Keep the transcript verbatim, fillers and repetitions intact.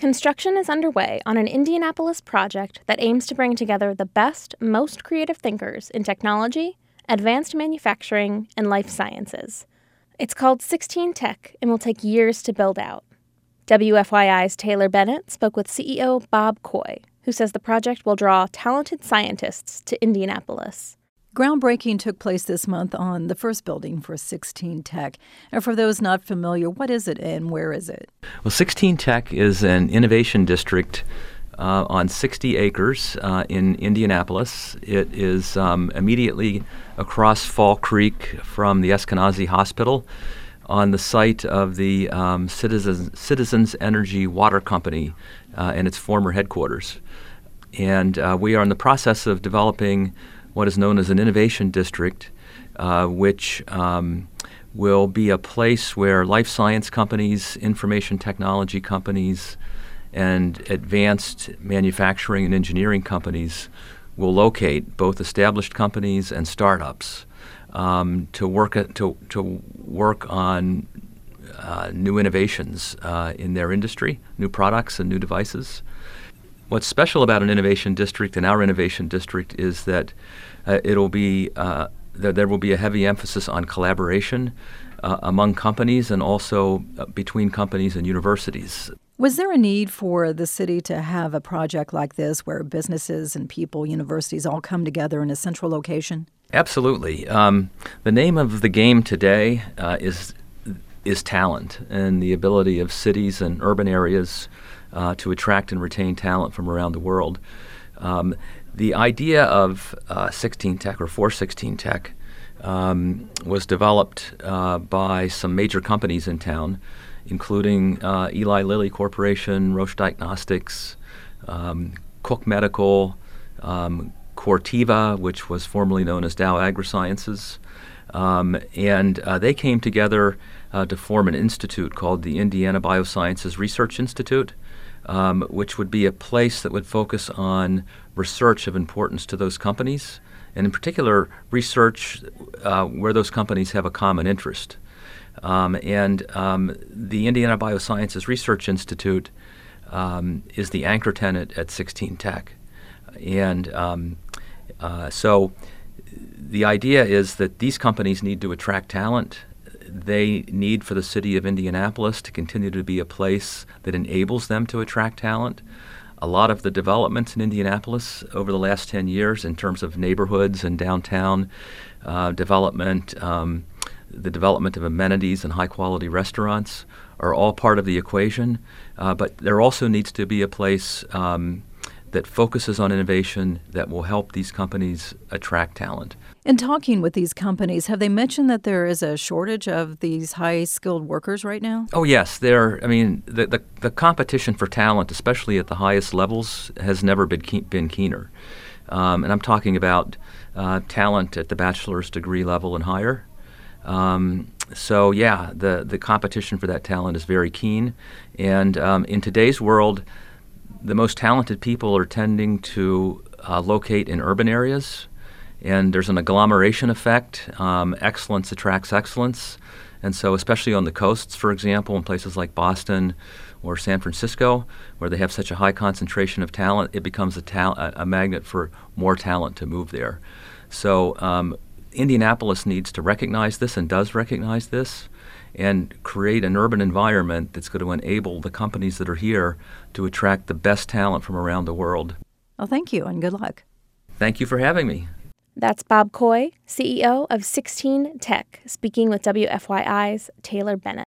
Construction is underway on an Indianapolis project that aims to bring together the best, most creative thinkers in technology, advanced manufacturing, and life sciences. It's called sixteen Tech and will take years to build out. W F Y I's Taylor Bennett spoke with C E O Bob Coy, who says the project will draw talented scientists to Indianapolis. Groundbreaking took place this month on the first building for sixteen Tech. And for those not familiar, what is it and where is it? Well, sixteen Tech is an innovation district uh, on sixty acres uh, in Indianapolis. It is um, immediately across Fall Creek from the Eskenazi Hospital on the site of the um, Citizens, Citizens Energy Water Company uh, and its former headquarters. And uh, we are in the process of developing what is known as an innovation district, uh, which um, will be a place where life science companies, information technology companies, and advanced manufacturing and engineering companies will locate, both established companies and startups, um, to work at, to to work on uh, new innovations uh, in their industry, new products and new devices. What's special about an innovation district and our innovation district is that uh, it'll be uh, that there will be a heavy emphasis on collaboration uh, among companies and also uh, between companies and universities. Was there a need for the city to have a project like this where businesses and people, universities all come together in a central location? Absolutely. Um, the name of the game today uh, is is talent and the ability of cities and urban areas Uh, to attract and retain talent from around the world. Um, the idea of uh, sixteen Tech or for sixteen Tech um, was developed uh, by some major companies in town, including uh, Eli Lilly Corporation, Roche Diagnostics, um, Cook Medical, um, Corteva, which was formerly known as Dow AgroSciences. Um, and uh, they came together uh, to form an institute called the Indiana Biosciences Research Institute, um, which would be a place that would focus on research of importance to those companies, and in particular, research uh, where those companies have a common interest. Um, and um, the Indiana Biosciences Research Institute um, is the anchor tenant at sixteen Tech. And um, uh, so the idea is that these companies need to attract talent. They need for the city of Indianapolis to continue to be a place that enables them to attract talent. A lot of the developments in Indianapolis over the last ten years in terms of neighborhoods and downtown uh, development, um, the development of amenities and high-quality restaurants are all part of the equation. Uh, but there also needs to be a place um, that focuses on innovation that will help these companies attract talent. In talking with these companies, have they mentioned that there is a shortage of these high-skilled workers right now? Oh, yes. There. I mean, the, the, the competition for talent, especially at the highest levels, has never been, ke- been keener. Um, and I'm talking about uh, talent at the bachelor's degree level and higher. Um, so, yeah, the, the competition for that talent is very keen. And um, in today's world, the most talented people are tending to uh, locate in urban areas, and there's an agglomeration effect. Um, excellence attracts excellence, and so especially on the coasts, for example, in places like Boston or San Francisco, where they have such a high concentration of talent, it becomes a, ta- a magnet for more talent to move there. So um, Indianapolis needs to recognize this and does recognize this, and create an urban environment that's going to enable the companies that are here to attract the best talent from around the world. Well, thank you, and good luck. Thank you for having me. That's Bob Coy, C E O of sixteen Tech, speaking with W F Y I's Taylor Bennett.